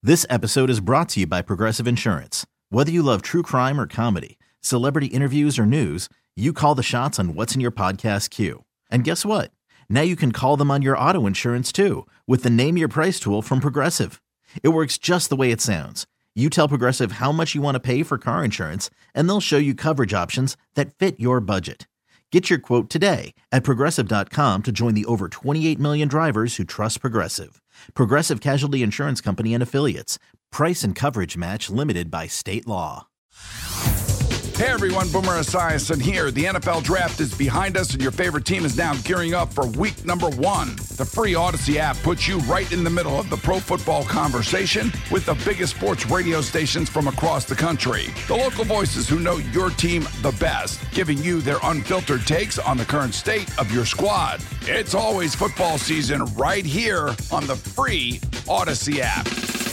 This episode is brought to you by Progressive Insurance. Whether you love true crime or comedy, celebrity interviews or news, you call the shots on what's in your podcast queue. And guess what? Now you can call them on your auto insurance too with the Name Your Price tool from Progressive. It works just the way it sounds. You tell Progressive how much you want to pay for car insurance, and they'll show you coverage options that fit your budget. Get your quote today at Progressive.com to join the over 28 million drivers who trust Progressive. Progressive Casualty Insurance Company and Affiliates. Price and coverage match limited by state law. Hey everyone, Boomer Esiason here. The NFL Draft is behind us and your favorite team is now gearing up for week number 1. The free Odyssey app puts you right in the middle of the pro football conversation with the biggest sports radio stations from across the country. The local voices who know your team the best, giving you their unfiltered takes on the current state of your squad. It's always football season right here on the free Odyssey app.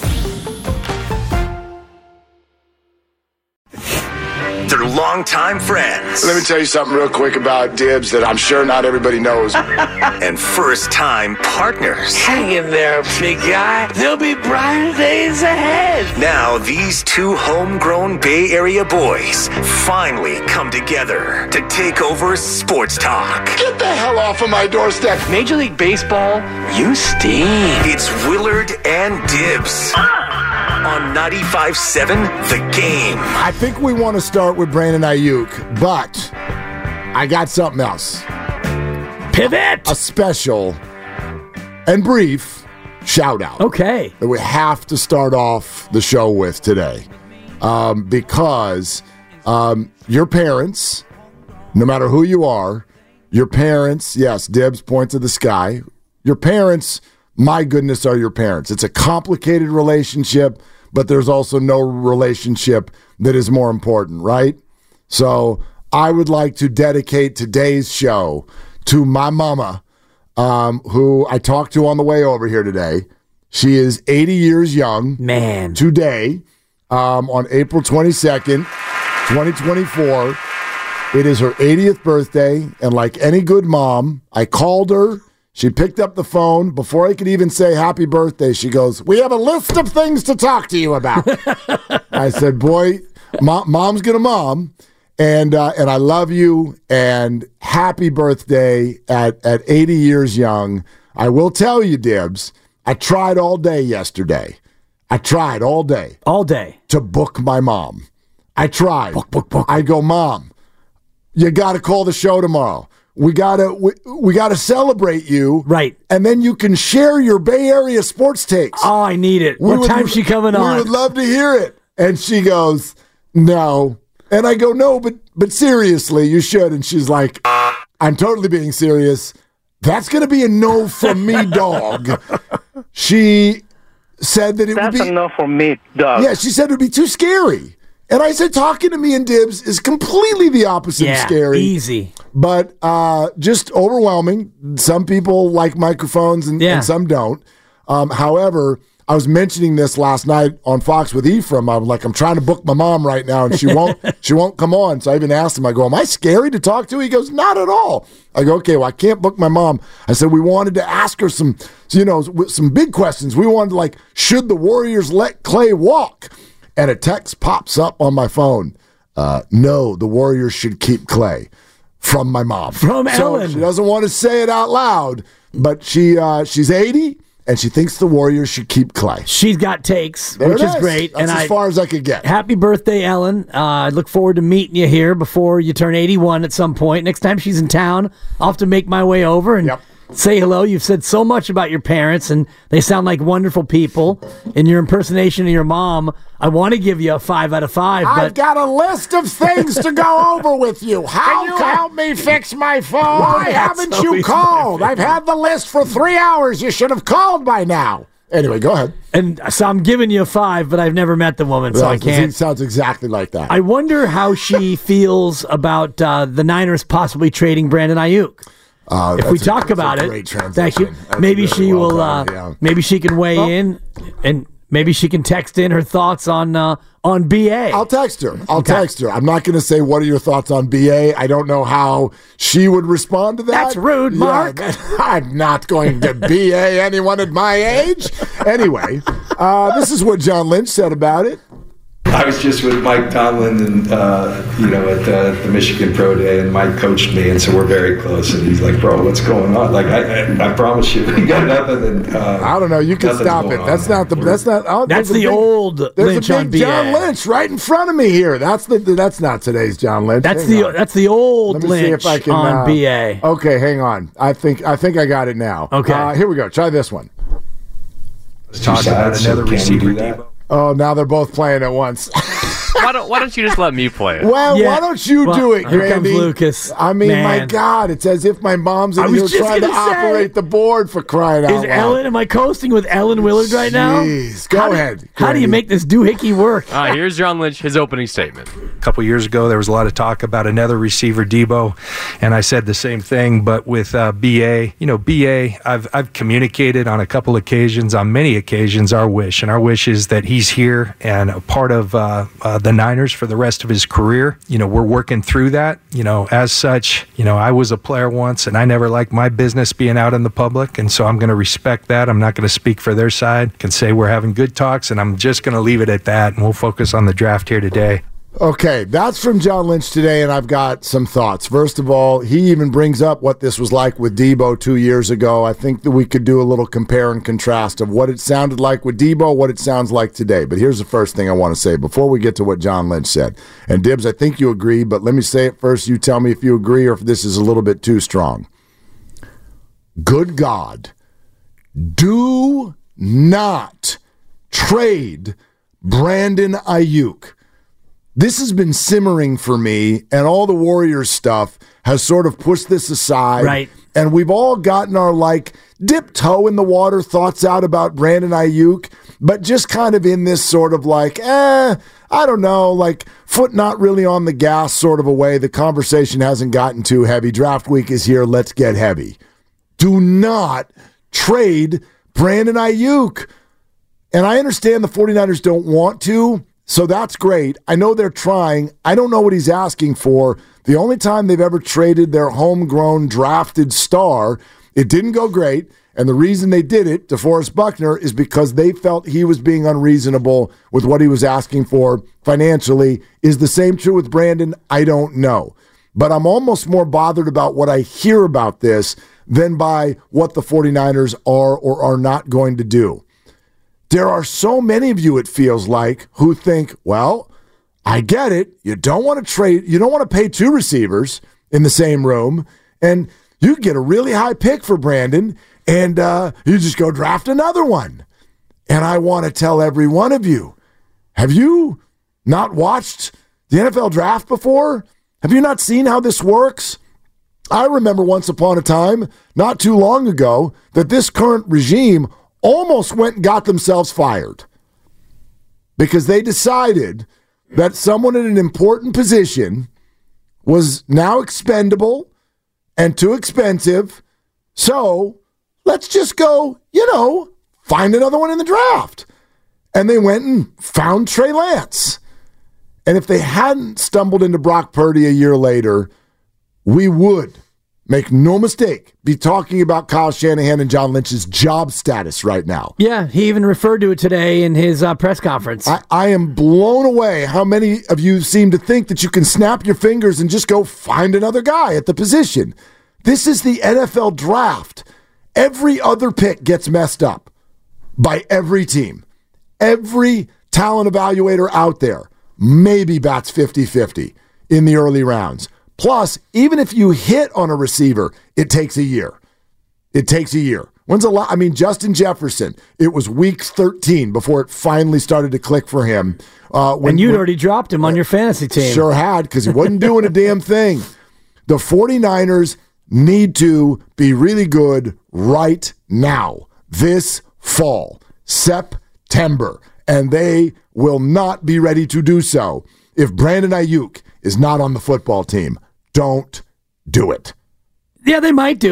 They're longtime friends. Let me tell you something real quick about Dibs that I'm sure not everybody knows. And first-time partners. Hang in there, big guy. There'll be brighter days ahead. Now, these two homegrown Bay Area boys finally come together to take over sports talk. Get the hell off of my doorstep. Major League Baseball, you stink. It's Willard and Dibs on 95.7 The Game. I think we want to start with Brandon Ayuk, but I got something else. Pivot! A special and brief shout-out. Okay. That we have to start off the show with today. Because your parents, no matter who you are, your parents, yes, Dibs, point to the sky. Your parents, my goodness, are your parents. It's a complicated relationship, but there's also no relationship that is more important, right? So I would like to dedicate today's show to my mama, who I talked to on the way over here today. She is 80 years young. Man. Today, on April 22nd, 2024. It is her 80th birthday, and like any good mom, I called her. She picked up the phone. Before I could even say happy birthday, she goes, "We have a list of things to talk to you about." I said, "Boy, mom's gonna mom, and I love you, and happy birthday at 80 years young." I will tell you, Dibs, I tried all day yesterday. I tried all day. All day. To book my mom. I tried. Book. I go, "Mom, you got to call the show tomorrow. We gotta celebrate you, right? And then you can share your Bay Area sports takes." Oh, I need it. What time's she coming on? We would love to hear it. And she goes, "No." And I go, "No, but seriously, you should." And she's like, "I'm totally being serious. That's going to be a no from me, dog." She said that That's a no from me, dog. Yeah, she said it would be too scary. And I said, talking to me and Dibs is completely the opposite of scary. Easy. But just overwhelming. Some people like microphones and some don't. However, I was mentioning this last night on Fox with Ephraim. I'm like, I'm trying to book my mom right now, and she won't come on. So I even asked him, I go, "Am I scary to talk to?" He goes, "Not at all." I go, "Okay, well, I can't book my mom." I said, we wanted to ask her some big questions. We wanted to, like, should the Warriors let Clay walk? And a text pops up on my phone. No, the Warriors should keep Clay. From my mom. From Ellen. She doesn't want to say it out loud, but she's 80, and she thinks the Warriors should keep Clay. She's got takes, There which it is great. That's as far as I could get. Happy birthday, Ellen. I look forward to meeting you here before you turn 81 at some point. Next time she's in town, I'll have to make my way over and say hello. You've said so much about your parents, and they sound like wonderful people. In your impersonation of your mom, I want to give you a 5 out of 5. I've got a list of things to go over with you. How can you help me fix my phone? Why haven't you called? I've had the list for 3 hours. You should have called by now. Anyway, go ahead. And so I'm giving you a 5, but I've never met the woman, so I can't. It sounds exactly like that. I wonder how she feels about the Niners possibly trading Brandon Ayuk. If we talk about it, thank you. Maybe she will. Maybe she can weigh in and Maybe she can text in her thoughts on BA. I'll text her. Text her. I'm not going to say, what are your thoughts on BA? I don't know how she would respond to that. That's rude, Mark. I'm not going to BA anyone at my age. Anyway, this is what John Lynch said about it. I was just with Mike Tomlin and, at the Michigan Pro Day, and Mike coached me, and so we're very close. And he's like, bro, what's going on? Like, I promise you, we got nothing. I don't know. You can stop it. That's not the. That's not. That's the old Lynch on BA. There's a big John Lynch right in front of me here. That's not today's John Lynch. That's the old Lynch on BA. Okay, hang on. I think I got it now. Okay, here we go. Try this one. Let's talk about another receiver, Debo. Oh, now they're both playing at once. Why don't you just let me play it? Well, why don't you do it, Here Grandy? comes Lucas. I mean, my God, it's as if my mom's in here trying to operate the board, for crying out loud. Ellen, am I coasting with Ellen Willard right now? Jeez, go ahead. How do you make this doohickey work? Here's John Lynch, his opening statement. A couple years ago, there was a lot of talk about another receiver, Debo, and I said the same thing, but with BA, I've communicated on a couple occasions, on many occasions, our wish, and our wish is that he's here and a part of the Niners for the rest of his career. We're working through that. As such, I was a player once, and I never liked my business being out in the public, and so I'm going to respect that. I'm not going to speak for their side. I can say we're having good talks, and I'm just going to leave it at that, and we'll focus on the draft here today. Okay, that's from John Lynch today, and I've got some thoughts. First of all, he even brings up what this was like with Debo 2 years ago. I think that we could do a little compare and contrast of what it sounded like with Debo, what it sounds like today. But here's the first thing I want to say before we get to what John Lynch said. And Dibbs, I think you agree, but let me say it first. You tell me if you agree or if this is a little bit too strong. Good God, do not trade Brandon Ayuk. This has been simmering for me, and all the Warriors stuff has sort of pushed this aside. Right. And we've all gotten our, dip toe in the water thoughts out about Brandon Ayuk, but just kind of in this sort of I don't know, foot not really on the gas sort of a way. The conversation hasn't gotten too heavy. Draft week is here. Let's get heavy. Do not trade Brandon Ayuk. And I understand the 49ers don't want to, so that's great. I know they're trying. I don't know what he's asking for. The only time they've ever traded their homegrown drafted star, it didn't go great. And the reason they did it, DeForest Buckner, is because they felt he was being unreasonable with what he was asking for financially. Is the same true with Brandon? I don't know. But I'm almost more bothered about what I hear about this than by what the 49ers are or are not going to do. There are so many of you, it feels like, who think, well, I get it. You don't want to trade. You don't want to pay two receivers in the same room, and you get a really high pick for Brandon, and you just go draft another one. And I want to tell every one of you, have you not watched the NFL draft before? Have you not seen how this works? I remember once upon a time, not too long ago, that this current regime almost went and got themselves fired because they decided that someone in an important position was now expendable and too expensive. So let's just go, find another one in the draft. And they went and found Trey Lance. And if they hadn't stumbled into Brock Purdy a year later, we would, make no mistake, be talking about Kyle Shanahan and John Lynch's job status right now. Yeah, he even referred to it today in his press conference. I am blown away how many of you seem to think that you can snap your fingers and just go find another guy at the position. This is the NFL draft. Every other pick gets messed up by every team. Every talent evaluator out there maybe bats 50-50 in the early rounds. Plus, even if you hit on a receiver, it takes a year. It takes a year. Justin Jefferson, it was week 13 before it finally started to click for him. And you'd already dropped him on your fantasy team. Sure had, because he wasn't doing a damn thing. The 49ers need to be really good right now, this fall, September. And they will not be ready to do so if Brandon Ayuk is not on the football team. Don't do it. Yeah, they might do it.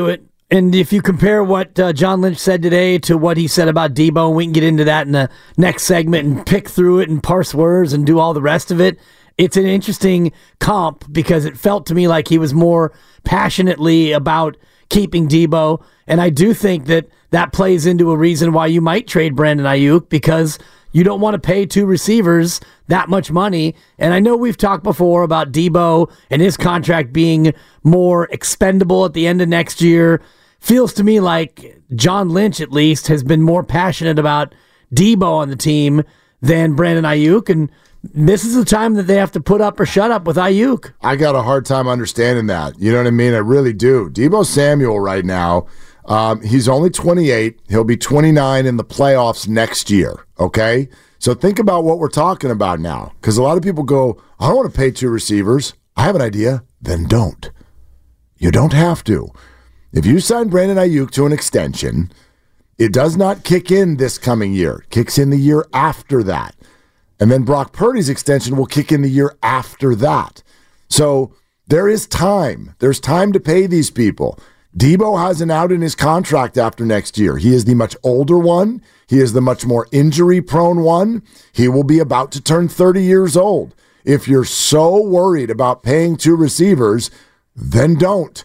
And if you compare what John Lynch said today to what he said about Debo, and we can get into that in the next segment and pick through it and parse words and do all the rest of it, it's an interesting comp because it felt to me like he was more passionately about keeping Debo. And I do think that plays into a reason why you might trade Brandon Ayuk, because you don't want to pay two receivers that much money. And I know we've talked before about Debo and his contract being more expendable at the end of next year. Feels to me like John Lynch, at least, has been more passionate about Debo on the team than Brandon Ayuk. And this is the time that they have to put up or shut up with Ayuk. I got a hard time understanding that. You know what I mean? I really do. Debo Samuel right now, he's only 28. He'll be 29 in the playoffs next year, okay? So think about what we're talking about now, because a lot of people go, I don't want to pay two receivers. I have an idea. Then don't. You don't have to. If you sign Brandon Ayuk to an extension, it does not kick in this coming year. It kicks in the year after that. And then Brock Purdy's extension will kick in the year after that. So there is time. There's time to pay these people. Debo has an out in his contract after next year. He is the much older one. He is the much more injury-prone one. He will be about to turn 30 years old. If you're so worried about paying two receivers, then don't.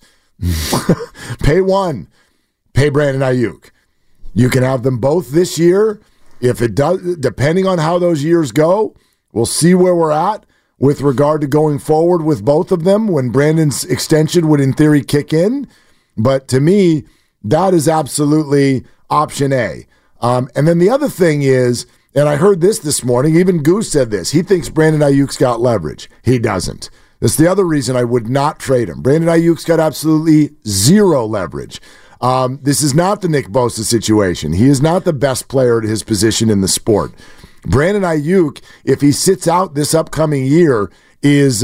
Pay one. Pay Brandon Ayuk. You can have them both this year. If it does, depending on how those years go, we'll see where we're at with regard to going forward with both of them when Brandon's extension would in theory kick in. But to me, that is absolutely option A. And then the other thing is, and I heard this morning, even Goose said this, he thinks Brandon Ayuk's got leverage. He doesn't. That's the other reason I would not trade him. Brandon Ayuk's got absolutely zero leverage. This is not the Nick Bosa situation. He is not the best player at his position in the sport. Brandon Ayuk, if he sits out this upcoming year, is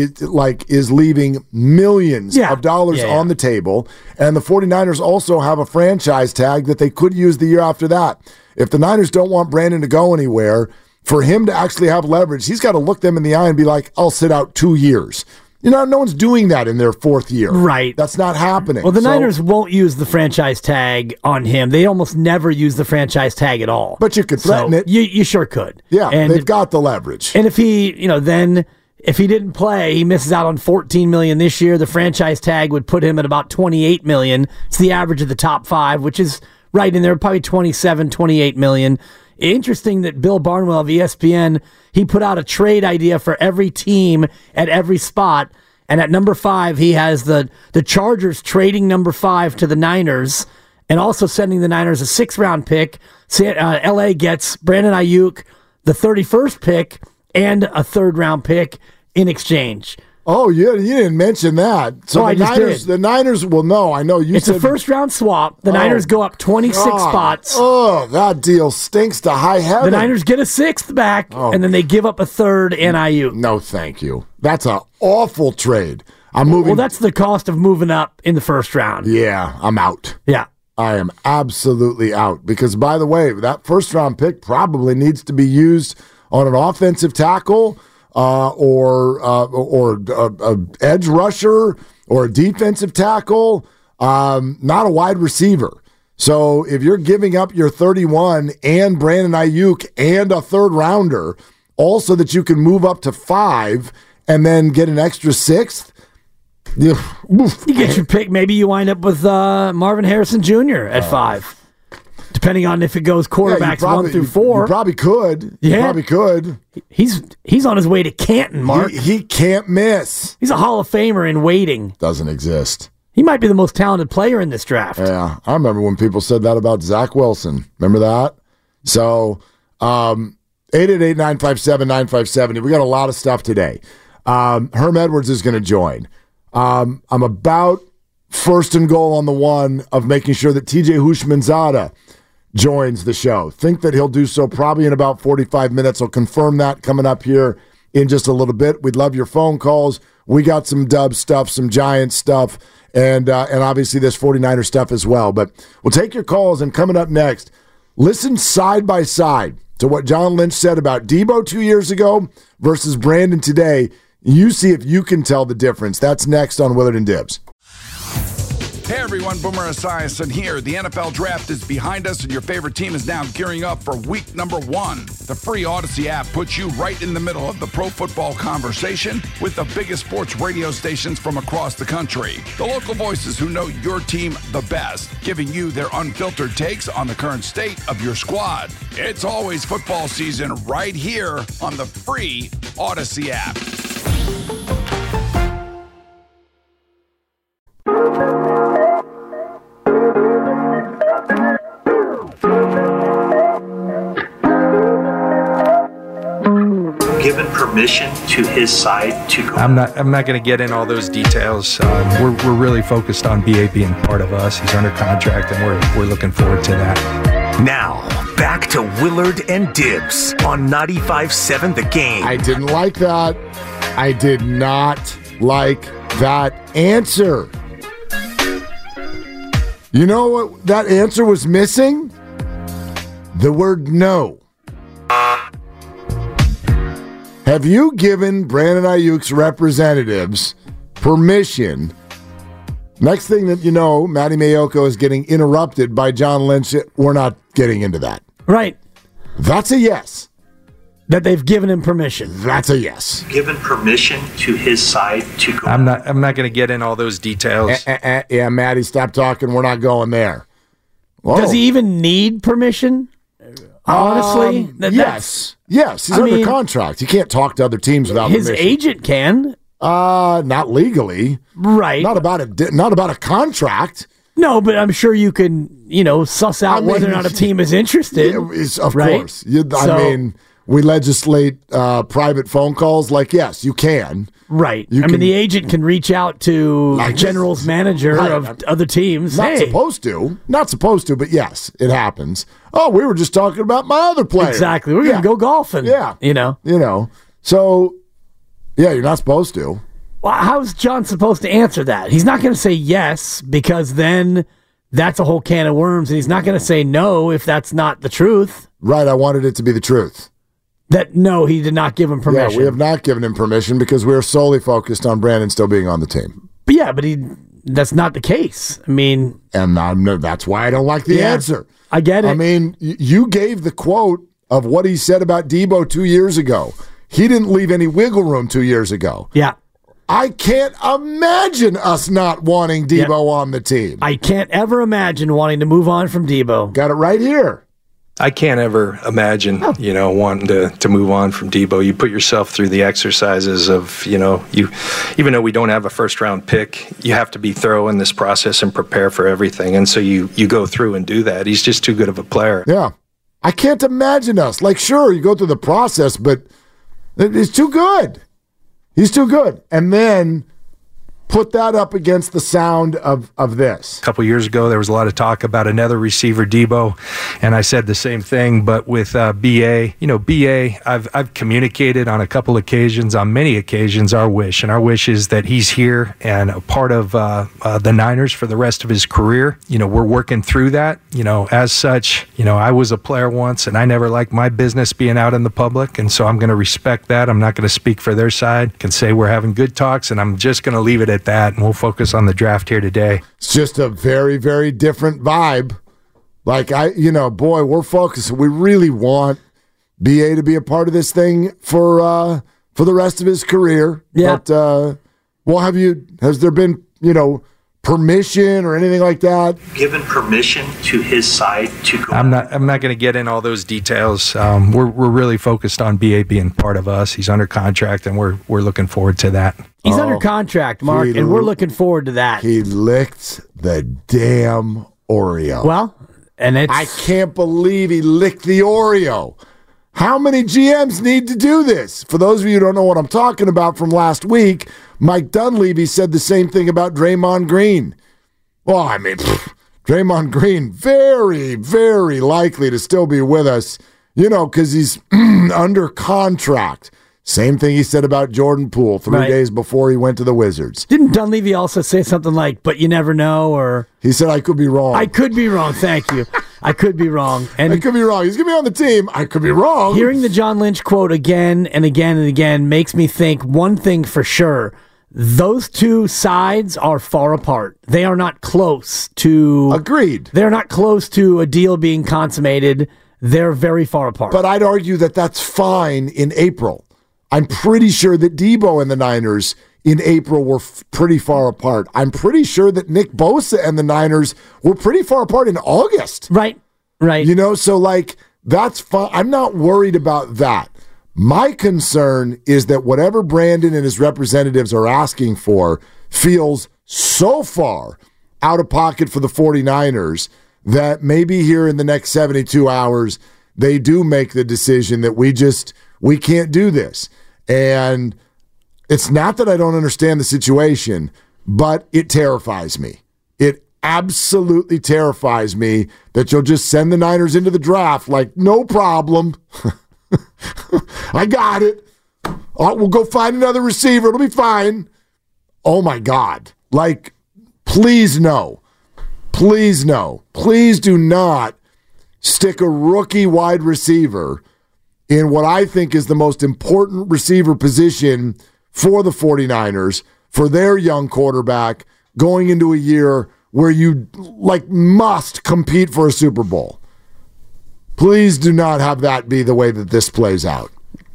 leaving millions of dollars on the table. And the 49ers also have a franchise tag that they could use the year after that. If the Niners don't want Brandon to go anywhere, for him to actually have leverage, he's got to look them in the eye and be like, I'll sit out 2 years. You know, no one's doing that in their fourth year. Right. That's not happening. Well, the Niners won't use the franchise tag on him. They almost never use the franchise tag at all. But you could threaten it. You sure could. Yeah, and they've got the leverage. And if he, then if he didn't play, he misses out on $14 million this year. The franchise tag would put him at about $28 million. It's the average of the top five, which is right in there, probably $27, $28 million. Interesting that Bill Barnwell of ESPN, he put out a trade idea for every team at every spot. And at number 5, he has the Chargers trading number 5 to the Niners and also sending the Niners a 6th-round pick. LA gets Brandon Ayuk, the 31st pick, and a 3rd-round pick in exchange. Oh, you didn't mention that. So the Niners will know. I know you said it's a first-round swap. The Niners go up 26 spots. Oh, that deal stinks to high heaven. The Niners get a 6th back, and then they give up a 3rd and Ayuk. No, thank you. That's an awful trade. I'm moving. Well, that's the cost of moving up in the first round. Yeah, I'm out. Yeah. I am absolutely out. Because, by the way, that first-round pick probably needs to be used on an offensive tackle or edge rusher or a defensive tackle, not a wide receiver. So if you're giving up your 31 and Brandon Ayuk and a 3rd rounder, also that you can move up to 5 and then get an extra 6th, you get your pick. Maybe you wind up with Marvin Harrison Jr. at 5. Depending on if it goes quarterbacks 1 through 4. You probably could. You probably could. He's on his way to Canton, Mark. He can't miss. He's a Hall of Famer in waiting. Doesn't exist. He might be the most talented player in this draft. Yeah, I remember when people said that about Zach Wilson. Remember that? So, 888-957-9570. We got a lot of stuff today. Herm Edwards is going to join. I'm about first and goal on the one of making sure that TJ Houshmandzadeh joins the show. Think that he'll do so probably in about 45 minutes. I'll confirm that coming up here in just a little bit. We'd love your phone calls. We got some Dub stuff, some Giants stuff, and obviously this 49er stuff as well. But we'll take your calls, and coming up next, listen side by side to what John Lynch said about Debo 2 years ago versus Brandon today. You see if you can tell the difference. That's next on Willard and Dibs. Hey everyone, Boomer Esiason here. The NFL Draft is behind us and your favorite team is now gearing up for week number 1. The free Odyssey app puts you right in the middle of the pro football conversation with the biggest sports radio stations from across the country. The local voices who know your team the best, giving you their unfiltered takes on the current state of your squad. It's always football season right here on the free Odyssey app. Given permission to his side to go. I'm not going to get in all those details. We're really focused on BA being part of us. He's under contract, and we're looking forward to that. Now, back to Willard and Dibbs on 95.7 The Game. I didn't like that. I did not like that answer. You know what that answer was missing? The word no. Have you given Brandon Ayuk's representatives permission? Next thing that you know, Matty Mayoko is getting interrupted by John Lynch. We're not getting into that. Right. That's a yes. That they've given him permission. That's a yes. Given permission to his side to go. I'm not going to get in all those details. Yeah, Matty, stop talking. We're not going there. Whoa. Does he even need permission? Honestly? Yes. Yes, he's under contract. He can't talk to other teams without his permission. agent can. Not legally. Right. Not about a contract. No, but I'm sure you can, suss out whether or not a team is interested. Of course. We legislate private phone calls. Yes, you can. Right. The agent can reach out to General's manager of other teams. Not supposed to, but yes, it happens. Oh, we were just talking about my other player. Exactly. We're going to go golfing. Yeah. So, yeah, you're not supposed to. Well, how's John supposed to answer that? He's not going to say yes because then that's a whole can of worms, and he's not going to say no if that's not the truth. Right. I wanted it to be the truth. No, he did not give him permission. Yeah, we have not given him permission because we're solely focused on Brandon still being on the team. But that's not the case. And that's why I don't like the answer. I get it. You gave the quote of what he said about Debo 2 years ago. He didn't leave any wiggle room 2 years ago. Yeah. I can't imagine us not wanting Debo on the team. I can't ever imagine wanting to move on from Debo. Got it right here. I can't ever imagine, wanting to move on from Debo. You put yourself through the exercises of, you, even though we don't have a first-round pick, you have to be thorough in this process and prepare for everything. And so you go through and do that. He's just too good of a player. Yeah. I can't imagine us. Sure, you go through the process, but it's too good. He's too good. And then put that up against the sound of this. A couple years ago, there was a lot of talk about another receiver, Debo, and I said the same thing, but with BA, I've communicated on a couple occasions, on many occasions, our wish, and our wish is that he's here and a part of the Niners for the rest of his career. We're working through that. As such, I was a player once, and I never liked my business being out in the public, and so I'm going to respect that. I'm not going to speak for their side. I can say we're having good talks, and I'm just going to leave it at that, and we'll focus on the draft here today. It's just a very, very different vibe. We're focused. We really want BA to be a part of this thing for the rest of his career. Yeah. But, has there been, permission or anything like that? Given permission to his side to go. I'm not going to get in all those details. We're really focused on BA being part of us. He's under contract, and we're looking forward to that. He's under contract, Mark, and we're looking forward to that. He licked the damn Oreo. Well, I can't believe he licked the Oreo. How many GMs need to do this? For those of you who don't know what I'm talking about from last week, Mike Dunleavy said the same thing about Draymond Green. Well, Draymond Green, very, very likely to still be with us, because he's under contract. Same thing he said about Jordan Poole 3 days before he went to the Wizards. Didn't Dunleavy also say something like, but you never know, or... He said, I could be wrong. I could be wrong, thank you. I could be wrong. And I could be wrong. He's going to be on the team. I could be wrong. Hearing the John Lynch quote again and again and again makes me think one thing for sure, those two sides are far apart. They are not close to... Agreed. They're not close to a deal being consummated. They're very far apart. But I'd argue that that's fine in April. I'm pretty sure that Debo and the Niners in April were pretty far apart. I'm pretty sure that Nick Bosa and the Niners were pretty far apart in August. Right. So like, that's fine. I'm not worried about that. My concern is that whatever Brandon and his representatives are asking for feels so far out of pocket for the 49ers that maybe here in the next 72 hours, they do make the decision that we can't do this. And it's not that I don't understand the situation, but it terrifies me. It absolutely terrifies me that you'll just send the Niners into the draft like, no problem. I got it. We'll go find another receiver. It'll be fine. Oh, my God. Like, please no. Please no. Please do not stick a rookie wide receiver in what I think is the most important receiver position for the 49ers, for their young quarterback, going into a year where you must compete for a Super Bowl. Please do not have that be the way that this plays out.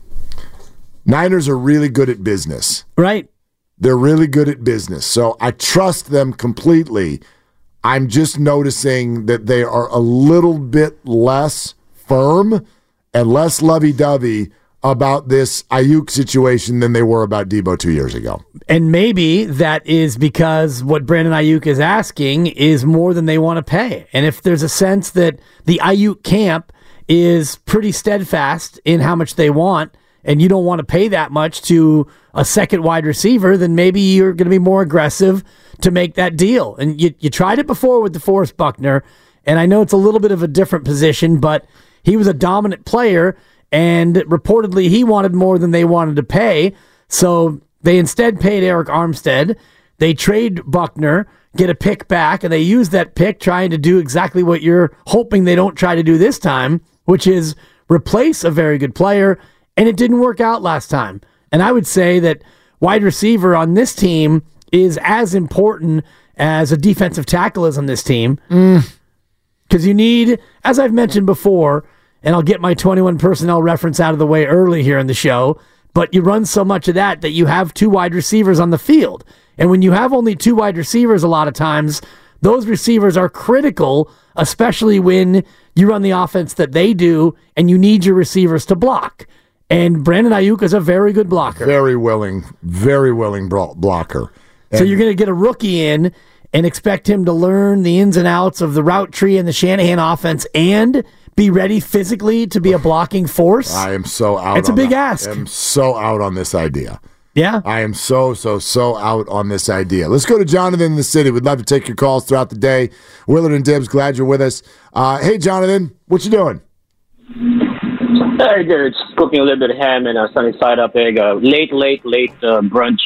Niners are really good at business. Right. They're really good at business. So I trust them completely. I'm just noticing that they are a little bit less firm and less lovey-dovey about this Ayuk situation than they were about Debo 2 years ago. And maybe that is because what Brandon Ayuk is asking is more than they want to pay. And if there's a sense that the Ayuk camp is pretty steadfast in how much they want, and you don't want to pay that much to a second wide receiver, then maybe you're going to be more aggressive to make that deal. And you tried it before with DeForest Buckner, and I know it's a little bit of a different position, but he was a dominant player, and reportedly he wanted more than they wanted to pay. So they instead paid Eric Armstead. They trade Buckner, get a pick back, and they use that pick trying to do exactly what you're hoping they don't try to do this time, which is replace a very good player. And it didn't work out last time. And I would say that wide receiver on this team is as important as a defensive tackle is on this team. Because you need, as I've mentioned before, and I'll get my 21 personnel reference out of the way early here in the show, but you run so much of that you have two wide receivers on the field. And when you have only two wide receivers a lot of times, those receivers are critical, especially when you run the offense that they do and you need your receivers to block. And Brandon Ayuk is a very good blocker. Very willing blocker. So you're going to get a rookie in and expect him to learn the ins and outs of the route tree and the Shanahan offense and be ready physically to be a blocking force? I am so out. It's a big ask. I am so out on this idea. Yeah? I am so out on this idea. Let's go to Jonathan in the city. We'd love to take your calls throughout the day. Willard and Dibbs, glad you're with us. Hey, Jonathan, what you doing? Hey, good. Just cooking a little bit of ham and a sunny side up egg. Late brunch.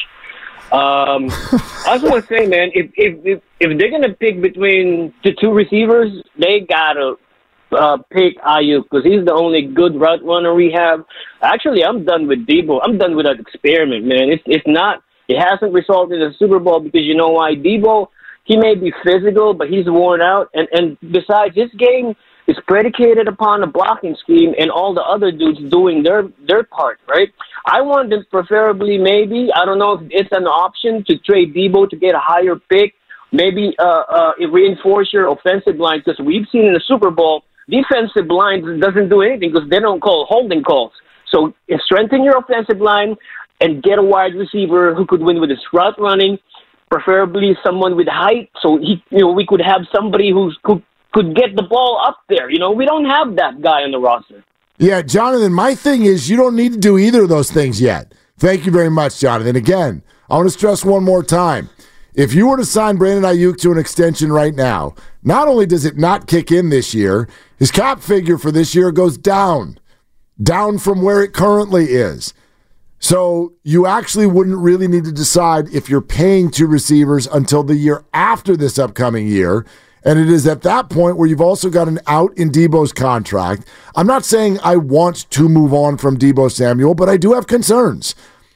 I just want to say, man, if they're gonna pick between the two receivers, they gotta pick Ayuk because he's the only good route runner we have. Actually, I'm done with Debo. I'm done with that experiment, man. It hasn't resulted in a Super Bowl because you know why? Debo, he may be physical, but he's worn out, and besides, this game is predicated upon a blocking scheme and all the other dudes doing their part, right? I want them preferably maybe, I don't know if it's an option to trade Debo to get a higher pick, maybe reinforce your offensive line because we've seen in the Super Bowl, defensive line doesn't do anything because they don't call holding calls. So strengthen your offensive line and get a wide receiver who could win with his route running, preferably someone with height so we could have somebody who could get the ball up there. We don't have that guy on the roster. Yeah, Jonathan, my thing is you don't need to do either of those things yet. Thank you very much, Jonathan. Again, I want to stress one more time. If you were to sign Brandon Ayuk to an extension right now, not only does it not kick in this year, his cap figure for this year goes down from where it currently is. So you actually wouldn't really need to decide if you're paying two receivers until the year after this upcoming year. And it is at that point where you've also got an out in Debo's contract. I'm not saying I want to move on from Debo Samuel, but I do have concerns.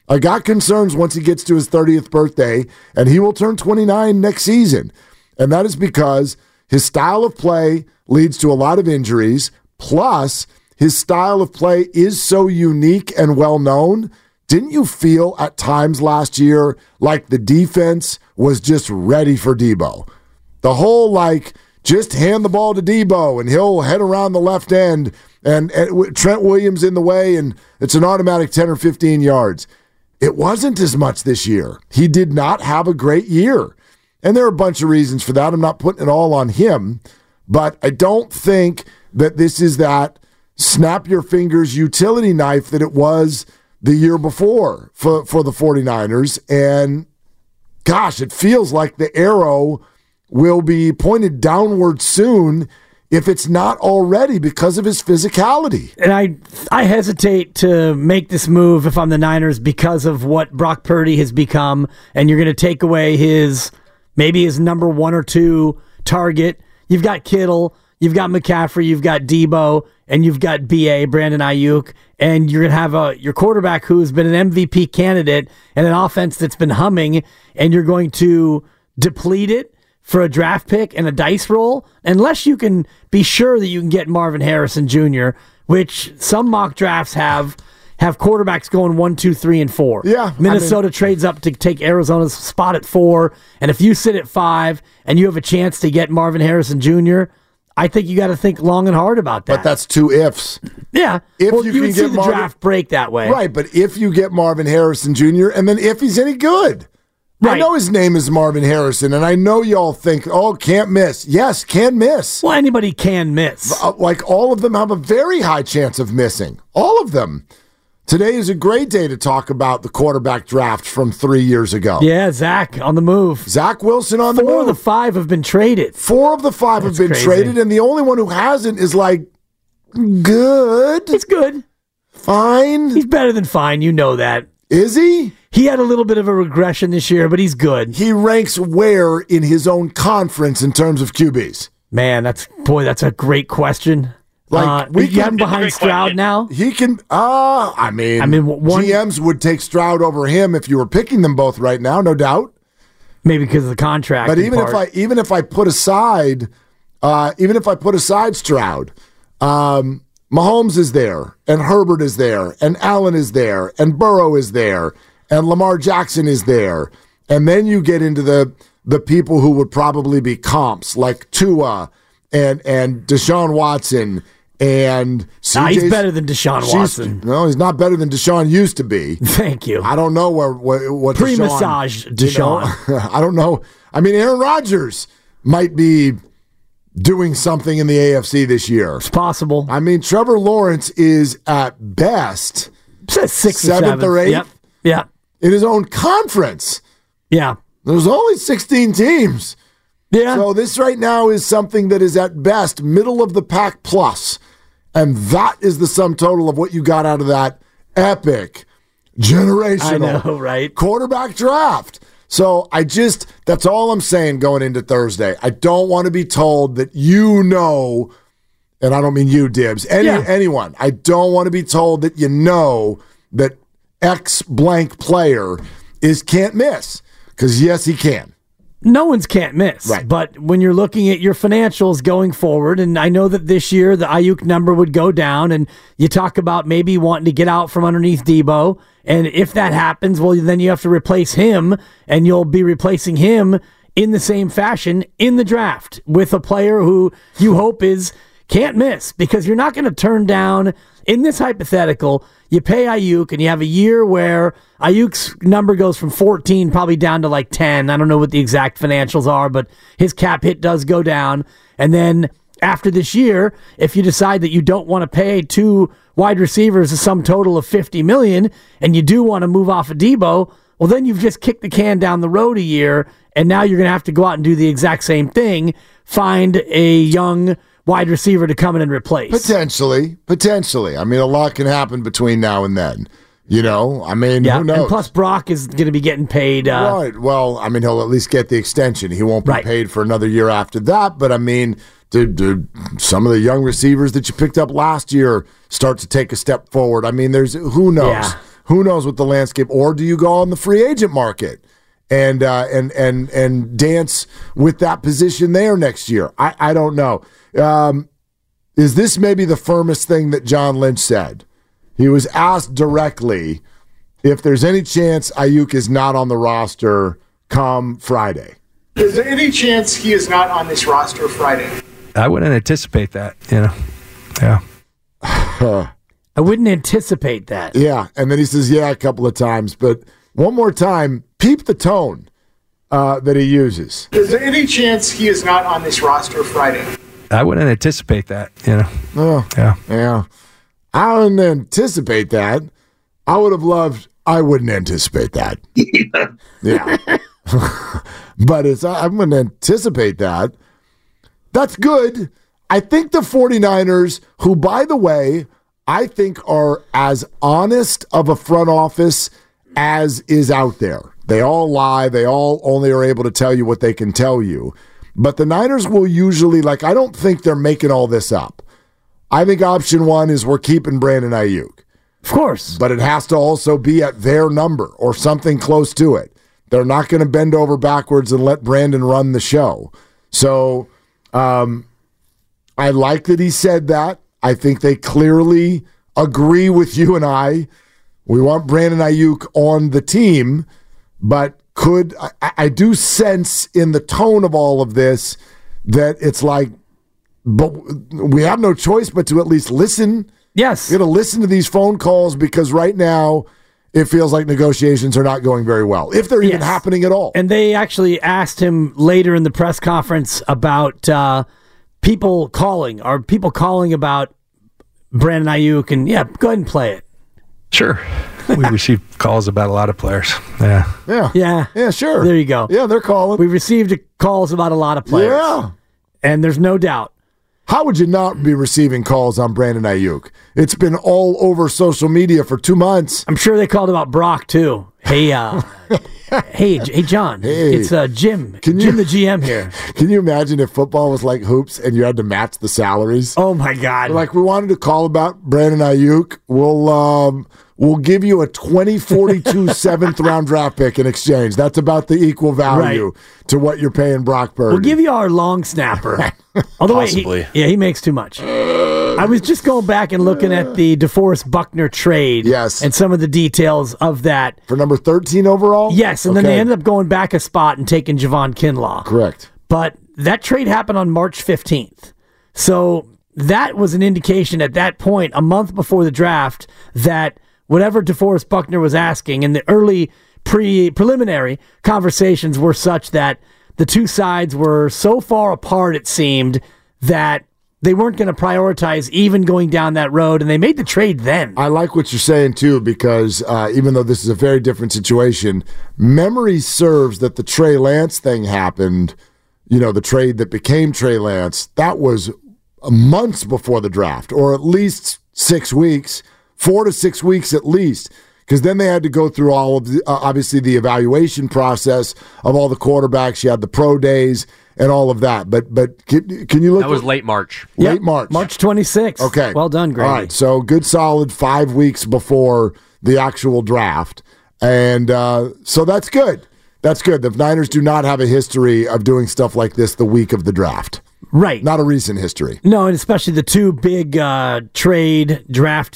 I got concerns once he gets to his 30th birthday, and he will turn 29 next season. And that is because his style of play leads to a lot of injuries, plus his style of play is so unique and well-known. Didn't you feel at times last year like the defense was just ready for Debo? The whole, just hand the ball to Debo, and he'll head around the left end, and Trent Williams in the way, and it's an automatic 10 or 15 yards. It wasn't as much this year. He did not have a great year. And there are a bunch of reasons for that. I'm not putting it all on him, but I don't think that this is that snap your fingers utility knife that it was the year before for the 49ers. And gosh, it feels like the arrow will be pointed downward soon if it's not already because of his physicality. And I hesitate to make this move if I'm the Niners because of what Brock Purdy has become, and you're going to take away maybe his number 1 or 2 target. You've got Kittle, you've got McCaffrey, you've got Debo, and you've got B.A., Brandon Ayuk, and you're going to have your quarterback who has been an MVP candidate and an offense that's been humming, and you're going to deplete it for a draft pick and a dice roll, unless you can be sure that you can get Marvin Harrison Jr., which some mock drafts have quarterbacks going 1, 2, 3, and 4. Yeah, Minnesota trades up to take Arizona's spot at 4, and if you sit at 5 and you have a chance to get Marvin Harrison Jr., I think you got to think long and hard about that. But that's 2 ifs. Yeah, if you can would get see the draft break that way, right? But if you get Marvin Harrison Jr., and then if he's any good. Right. I know his name is Marvin Harrison, and I know y'all think, can't miss. Yes, can miss. Well, anybody can miss. All of them have a very high chance of missing. All of them. Today is a great day to talk about the quarterback draft from 3 years ago. Yeah, Zach on the move. Zach Wilson on the move. 4 of the 5 have been traded. 4 of the 5 have been traded, and the only one who hasn't is good. He's good. Fine. He's better than fine. You know that. Is he? He had a little bit of a regression this year, but he's good. He ranks where in his own conference in terms of QBs? Man, that's a great question. We get him behind Stroud now. He can. GMs would take Stroud over him if you were picking them both right now, no doubt. Maybe because of the contract. But even if I put aside Stroud, Mahomes is there, and Herbert is there, and Allen is there, and Burrow is there, and Lamar Jackson is there, and then you get into the people who would probably be comps like Tua and Deshaun Watson and CJ. He's better than Deshaun Watson. No, he's not better than Deshaun used to be. Thank you. I don't know what pre-massaged Deshaun. I don't know. I mean, Aaron Rodgers might be doing something in the AFC this year. It's possible. I mean, Trevor Lawrence is at best 6th, 7th or 8th. Yep. In his own conference. Yeah. There's only 16 teams. Yeah. So this right now is something that is at best middle of the pack plus. And that is the sum total of what you got out of that epic generational quarterback draft. So that's all I'm saying going into Thursday. I don't want to be told that and I don't mean you, Dibs, anyone. I don't want to be told that that X blank player can't miss. Because yes, he can. No one's can't miss. Right. But when you're looking at your financials going forward, and I know that this year the Ayuk number would go down, and you talk about maybe wanting to get out from underneath Debo, and if that happens, well, then you have to replace him, and you'll be replacing him in the same fashion in the draft with a player who you hope can't miss, because you're not going to turn down, in this hypothetical, you pay Ayuk and you have a year where Ayuk's number goes from 14 probably down to 10. I don't know what the exact financials are, but his cap hit does go down. And then after this year, if you decide that you don't want to pay 2 wide receivers a sum total of $50 million and you do want to move off of Debo, well, then you've just kicked the can down the road a year, and now you're going to have to go out and do the exact same thing, find a young wide receiver to come in and replace. Potentially. I mean, a lot can happen between now and then. Who knows? And plus Brock is going to be getting paid. Right. Well, I mean, he'll at least get the extension. He won't be paid for another year after that. But, I mean, did some of the young receivers that you picked up last year start to take a step forward? I mean, who knows? Yeah. who knows what the landscape, or do you go on the free agent market and dance with that position there next year? I don't know. Is this maybe the firmest thing that John Lynch said? He was asked directly if there's any chance Ayuk is not on the roster come Friday. Is there any chance he is not on this roster Friday? I wouldn't anticipate that, Yeah. I wouldn't anticipate that. Yeah, and then he says, yeah, a couple of times. But one more time, peep the tone that he uses. Is there any chance he is not on this roster Friday? I wouldn't anticipate that, Oh, yeah. I wouldn't anticipate that. I wouldn't anticipate that. Yeah. But I'm going to anticipate that. That's good. I think the 49ers, who, by the way, I think are as honest of a front office as is out there. They all lie. They all only are able to tell you what they can tell you. But the Niners will usually, I don't think they're making all this up. I think option one is we're keeping Brandon Ayuk. Of course. But it has to also be at their number or something close to it. They're not going to bend over backwards and let Brandon run the show. So I like that he said that. I think they clearly agree with you and I. We want Brandon Ayuk on the team, but I do sense in the tone of all of this that it's but we have no choice but to at least listen. Yes. We're going to listen to these phone calls because right now it feels like negotiations are not going very well, if they're even happening at all. And they actually asked him later in the press conference about people calling. Are people calling about Brandon Ayuk? And go ahead and play it. Sure. We receive calls about a lot of players. Yeah. Yeah, sure. There you go. Yeah, they're calling. We received calls about a lot of players. Yeah. And there's no doubt. How would you not be receiving calls on Brandon Ayuk? It's been all over social media for 2 months. I'm sure they called about Brock, too. Hey, hey, John. Hey. It's Jim. Jim, the GM here. Can you imagine if football was like hoops and you had to match the salaries? Oh, my God. We wanted to call about Brandon Ayuk. We'll give you a 2042 seventh-round draft pick in exchange. That's about the equal value to what you're paying Brock Purdy. We'll give you our long snapper. Although Possibly. He makes too much. I was just going back and looking at the DeForest Buckner trade. Yes. And some of the details of that. For number 13 overall? Yes, and then they ended up going back a spot and taking Javon Kinlaw. Correct. But that trade happened on March 15th. So that was an indication at that point, a month before the draft, that whatever DeForest Buckner was asking in the early preliminary conversations were such that the two sides were so far apart, it seemed, that they weren't going to prioritize even going down that road, and they made the trade then. I like what you're saying, too, because even though this is a very different situation, memory serves that the Trey Lance thing happened, the trade that became Trey Lance, that was months before the draft, or at least 6 weeks, 4 to 6 weeks at least, because then they had to go through all of the, obviously the evaluation process of all the quarterbacks. You had the pro days and all of that. But can you look? That was late March. Late March. March 26th. Okay. Well done, Grady. All right. So good solid 5 weeks before the actual draft. And so that's good. That's good. The Niners do not have a history of doing stuff like this the week of the draft. Right. Not a recent history. No, and especially the two big draft trade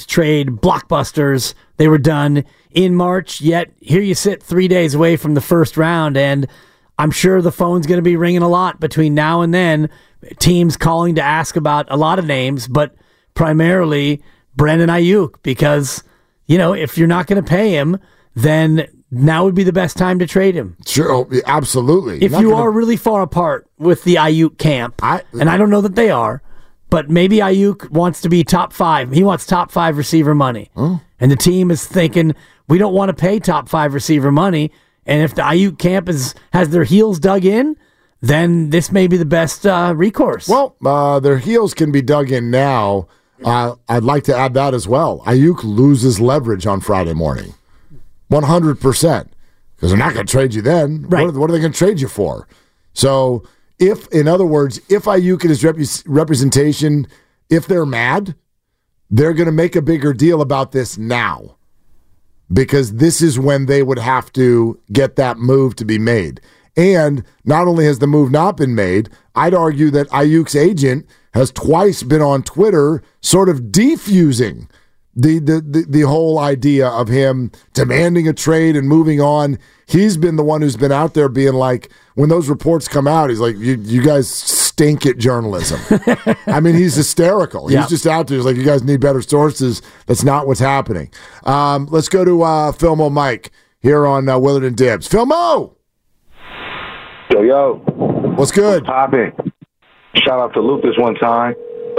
blockbusters, they were done in March, yet here you sit 3 days away from the first round, and I'm sure the phone's going to be ringing a lot between now and then, teams calling to ask about a lot of names, but primarily Brandon Ayuk, because, if you're not going to pay him, then now would be the best time to trade him. Sure, absolutely. If you are really far apart with the Ayuk camp, and I don't know that they are, but maybe Ayuk wants to be top 5. He wants top 5 receiver money. Oh. And the team is thinking, we don't want to pay top 5 receiver money. And if the Ayuk camp has their heels dug in, then this may be the best recourse. Well, their heels can be dug in now. I'd like to add that as well. Ayuk loses leverage on Friday morning. 100%. Because they're not going to trade you then. Right. What are they going to trade you for? So, in other words, if Ayuk and his representation, if they're mad, they're going to make a bigger deal about this now. because this is when they would have to get that move to be made. And not only has the move not been made, I'd argue that Ayuk's agent has twice been on Twitter sort of defusing the whole idea of him demanding a trade and moving on. He's been the one who's been out there being like, when those reports come out, he's like, you guys stink at journalism. I mean, he's hysterical. He's just out there. He's like, you guys need better sources. That's not what's happening. Let's go to Filmo Mike here on Willard and Dibs. Filmo! Yo. What's good? Poppin'. Shout out to Luke this one time.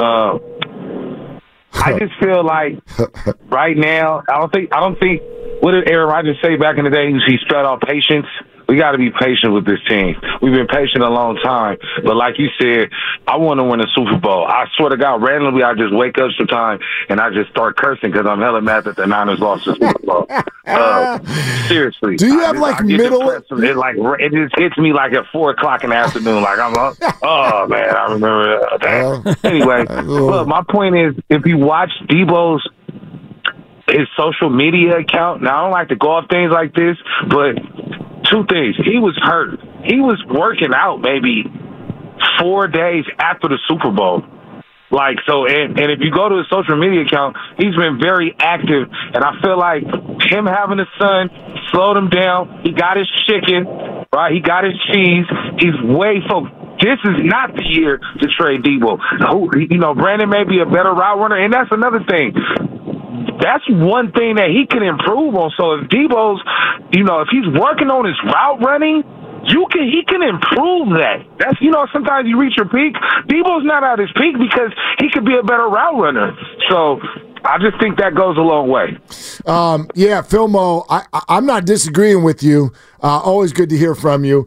I just feel like right now, I don't think what did Aaron Rodgers say back in the day? He spelled out patience. We got to be patient with this team. We've been patient a long time. But like you said, I want to win a Super Bowl. I swear to God, randomly, I just wake up sometimes and I just start cursing because I'm hella mad that the Niners lost the Super Bowl. Seriously. Do you have middle? It just hits me like at 4 o'clock in the afternoon. Like I'm up. Oh, man, I remember that. Anyway, look, my point is, if you watch Debo's his social media account, now I don't like to go off things like this, but 2 things. He was hurt. He was working out maybe 4 days after the Super Bowl. Like, so, and if you go to his social media account, he's been very active. And I feel like him having a son slowed him down. He got his chicken, right? He got his cheese. He's way focused. This is not the year to trade Debo. Brandon may be a better route runner, and that's another thing. That's one thing that he can improve on. So if Debo's, if he's working on his route running, he can improve that. That's, sometimes you reach your peak. Debo's not at his peak because he could be a better route runner. So I just think that goes a long way. Filmo, I'm not disagreeing with you. Always good to hear from you.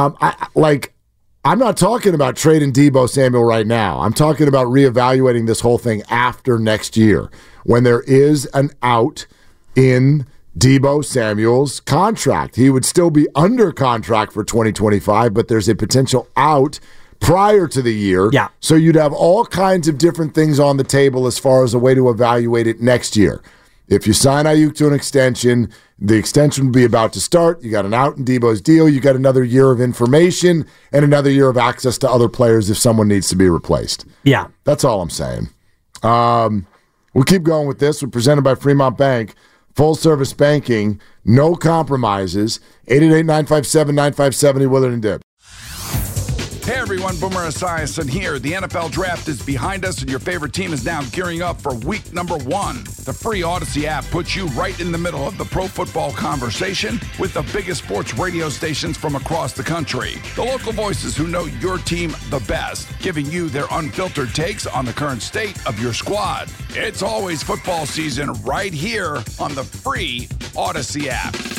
I'm not talking about trading Debo Samuel right now. I'm talking about reevaluating this whole thing after next year when there is an out in Debo Samuel's contract. He would still be under contract for 2025, but there's a potential out prior to the year. Yeah. So you'd have all kinds of different things on the table as far as a way to evaluate it next year. If you sign Ayuk to an extension, the extension will be about to start. You got an out in Debo's deal. You got another year of information and another year of access to other players if someone needs to be replaced. Yeah. That's all I'm saying. We'll keep going with this. We're presented by Fremont Bank. Full-service banking, no compromises. 888-957-9570, Willard and Dibs. Hey everyone, Boomer Esiason here. The NFL Draft is behind us and your favorite team is now gearing up for week number 1. The free Odyssey app puts you right in the middle of the pro football conversation with the biggest sports radio stations from across the country. The local voices who know your team the best, giving you their unfiltered takes on the current state of your squad. It's always football season right here on the free Odyssey app.